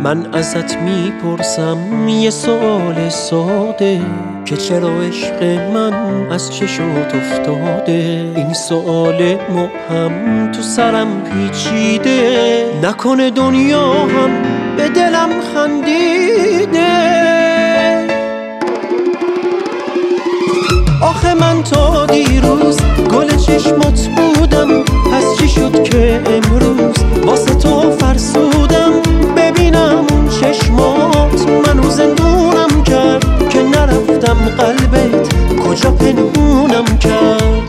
من ازت میپرسم یه سوال ساده که چرا عشق من از چشات افتاده. این سوال مبهم تو سرم پیچیده، نکنه دنیا هم به دلم خندیده. آخه من تا دیروز گل چشمات بودم، پس چی شد که امروز واسه تو فرسودم؟ ببینم اون چشمات منو زندونم کرد که نرفتم قلبت کجا پنهونم کرد.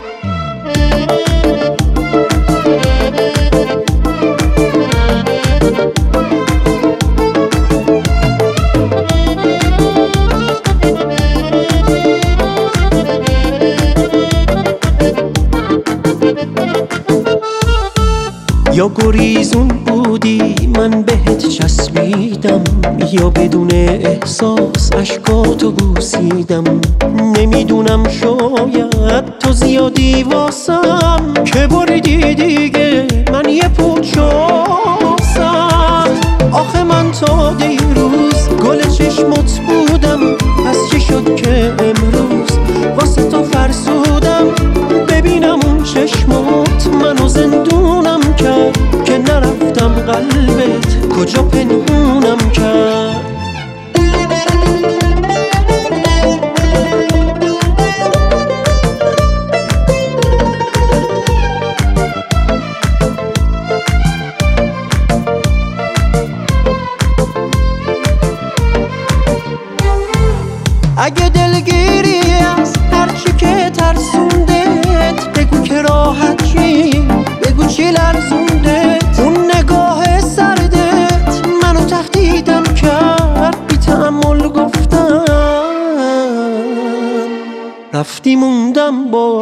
یا گریزون بودی من بهت چسبیدم، یا بدون احساس اشکاتو بوسیدم. نمیدونم شاید تو زیادی واسم که بریدی دیگه من یه پوچاسم. آخه من تا دیروز گل چشمت بودم، پس چی شد که امروز واسه تو فرسودم؟ ببینم اون چشمات منو زندونم کرد که نرفتم قلبت کجا پنهونم کرد. اگه دلگیری از هرچی که ترسوندت، بگو که راحت چی، بگو چی لرزوندت. اون نگاه سردت منو تهدیدم کرد، بی تأمل گفتم رفتی موندم با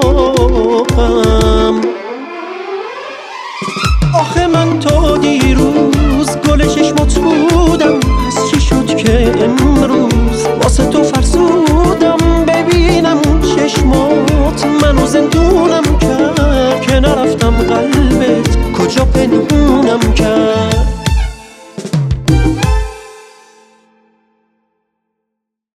هم. آخه من تا دیروز گل چشمات بودم، پس چی شد که امروز واسه تو فرسودم؟ ببینم اون چشمات منو زندونم کرد که نرفتم قلبت کجا پنهونم کرد.